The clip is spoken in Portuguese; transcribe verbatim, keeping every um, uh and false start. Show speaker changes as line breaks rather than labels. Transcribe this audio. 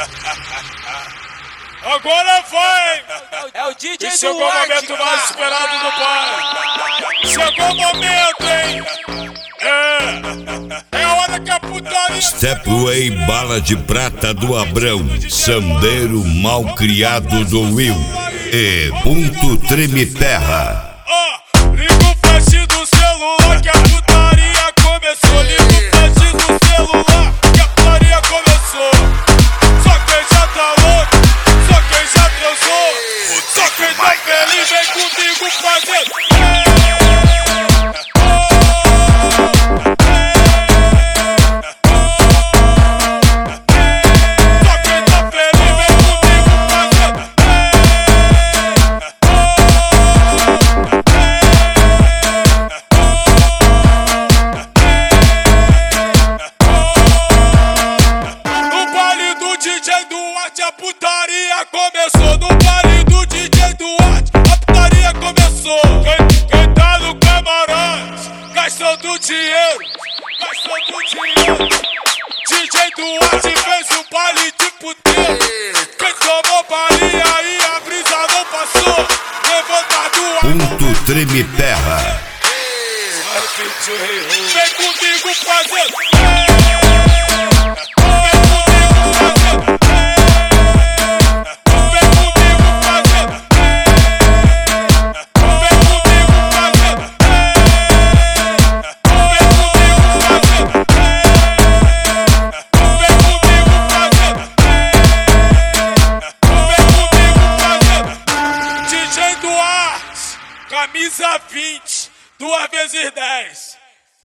Agora vai!
É o D J
E chegou o momento mais esperado do pai. Chegou o momento, hein? É, é a hora que a putaria...
Stepway Bala de Prata do Abrão, Sandeiro Malcriado do Will e Ponto Treme Terra.
Ó, liga o flash do celular que a putaria começou. Liga o flash do celular que a putaria começou. Só quem já tá louco, só quem já transou, só quem tá feliz vem comigo fazer. A putaria começou no baile do D J Duarte. A putaria começou. Quem, quem tá no camarote, gastando dinheiro, gastando dinheiro. D J Duarte fez um baile de puteiro. Quem tomou balinha e a brisa não passou, levanta do
Ponto Treme Terra.
Vem comigo fazendo. Camisa vinte, duas vezes dez.